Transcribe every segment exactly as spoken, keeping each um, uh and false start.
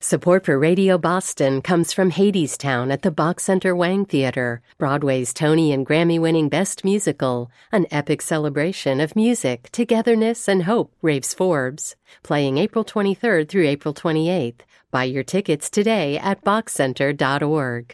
Support for Radio Boston comes from Hadestown at the Bach Center Wang Theater, Broadway's Tony and Grammy-winning Best Musical, an epic celebration of music, togetherness, and hope, raves Forbes. Playing April twenty-third through April twenty-eighth. Buy your tickets today at bach center dot org.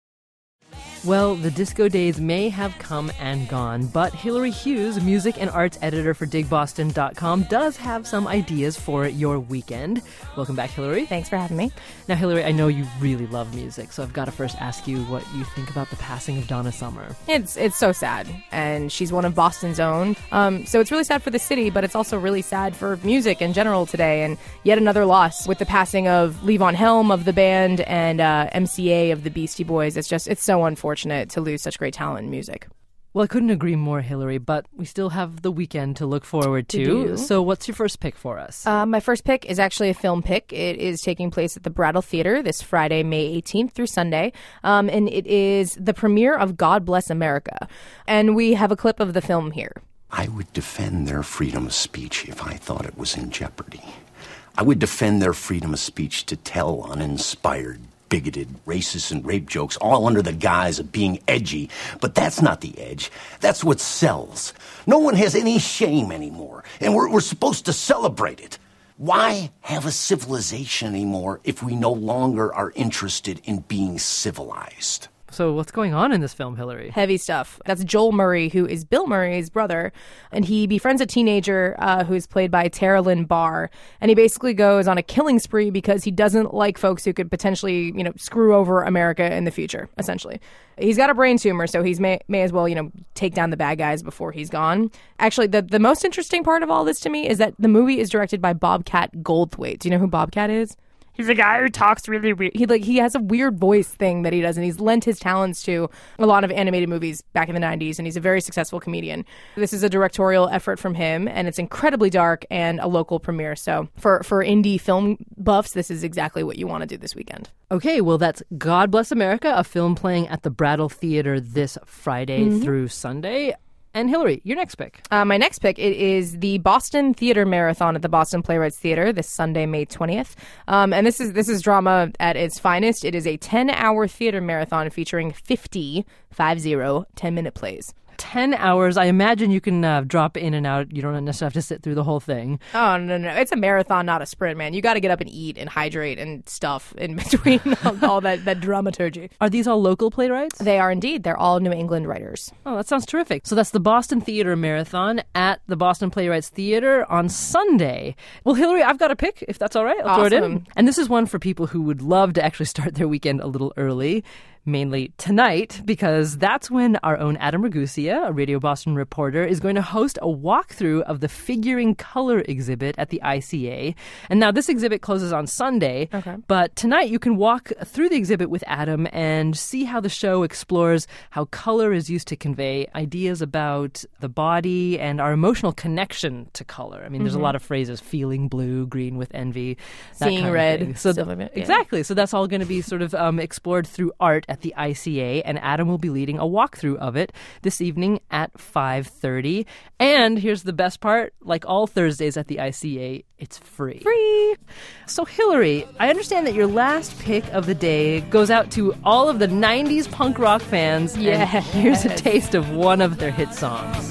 Well, the disco days may have come and gone, but Hillary Hughes, music and arts editor for dig boston dot com, does have some ideas for your weekend. Welcome back, Hillary. Thanks for having me. Now, Hillary, I know you really love music, so I've got to first ask you what you think about the passing of Donna Summer. It's it's so sad, and she's one of Boston's own. Um, so it's really sad for the city, but it's also really sad for music in general today, and yet another loss with the passing of Levon Helm of the band and uh, M C A of the Beastie Boys. It's just, it's so unfortunate to lose such great talent in music. Well, I couldn't agree more, Hillary, but we still have the weekend to look forward to. We do. So what's your first pick for us? Uh, my first pick is actually a film pick. It is taking place at the Brattle Theater this Friday, May eighteenth through Sunday. Um, and it is the premiere of God Bless America. And we have a clip of the film here. I would defend their freedom of speech if I thought it was in jeopardy. I would defend their freedom of speech to tell uninspired, bigoted, racist, and rape jokes, all under the guise of being edgy. But that's not the edge. That's what sells. No one has any shame anymore, and we're, we're supposed to celebrate it. Why have a civilization anymore if we no longer are interested in being civilized? So what's going on in this film, Hillary? Heavy stuff. That's Joel Murray, who is Bill Murray's brother, and he befriends a teenager uh, who's played by Tara Lynn Barr, and he basically goes on a killing spree because he doesn't like folks who could potentially, you know, screw over America in the future, essentially. He's got a brain tumor, so he's may, may as well, you know, take down the bad guys before he's gone. Actually, the, the most interesting part of all this to me is that the movie is directed by Bobcat Goldthwait. Do you know who Bobcat is? He's a guy who talks really weird. He like he has a weird voice thing that he does, and he's lent his talents to a lot of animated movies back in the nineties, and he's a very successful comedian. This is a directorial effort from him, and it's incredibly dark and a local premiere. So for, for indie film buffs, this is exactly what you want to do this weekend. Okay, well, that's God Bless America, a film playing at the Brattle Theater this Friday mm-hmm. through Sunday. And Hillary, your next pick. Uh, my next pick, it is the Boston Theater Marathon at the Boston Playwrights Theater this Sunday, May twentieth. Um, and this is this is drama at its finest. It is a ten-hour theater marathon featuring fifty, five zero, ten-minute plays. ten hours. I imagine you can uh, drop in and out. You don't necessarily have to sit through the whole thing. Oh, no, no. It's a marathon, not a sprint, man. You got to get up and eat and hydrate and stuff in between all, all that, that dramaturgy. Are these all local playwrights? They are indeed. They're all New England writers. Oh, that sounds terrific. So that's the Boston Theater Marathon at the Boston Playwrights Theater on Sunday. Well, Hillary, I've got a pick, if that's all right. I'll awesome. throw it in. And this is one for people who would love to actually start their weekend a little early. Mainly tonight, because that's when our own Adam Ragusia, a Radio Boston reporter, is going to host a walkthrough of the Figuring Color exhibit at the I C A. And now this exhibit closes on Sunday, okay. but tonight you can walk through the exhibit with Adam and see how the show explores how color is used to convey ideas about the body and our emotional connection to color. I mean, mm-hmm. there's a lot of phrases, feeling blue, green with envy, that seeing kind red. Of thing. So th- yeah. Exactly. So that's all going to be sort of um, explored through art at the I C A, and Adam will be leading a walkthrough of it this evening at five thirty. And here's the best part, like all Thursdays at the I C A, it's free. Free! So Hillary, I understand that your last pick of the day goes out to all of the nineties punk rock fans, yes. and here's a taste of one of their hit songs.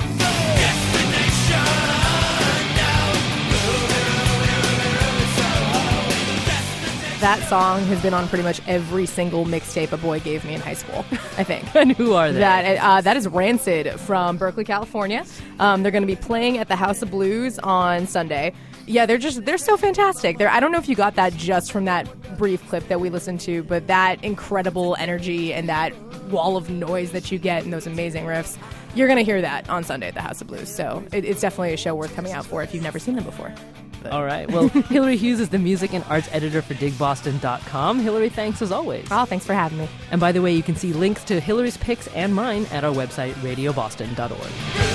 That song has been on pretty much every single mixtape a boy gave me in high school, I think. And who are they? That uh, that is Rancid from Berkeley, California. Um, they're going to be playing at the House of Blues on Sunday. Yeah, they're just they're so fantastic. They're, I don't know if you got that just from that brief clip that we listened to, but that incredible energy and that wall of noise that you get and those amazing riffs, you're going to hear that on Sunday at the House of Blues. So it, it's definitely a show worth coming out for if you've never seen them before. But. All right. Well, Hillary Hughes is the music and arts editor for dig boston dot com. Hillary, thanks as always. Oh, thanks for having me. And by the way, you can see links to Hillary's picks and mine at our website, radio boston dot org.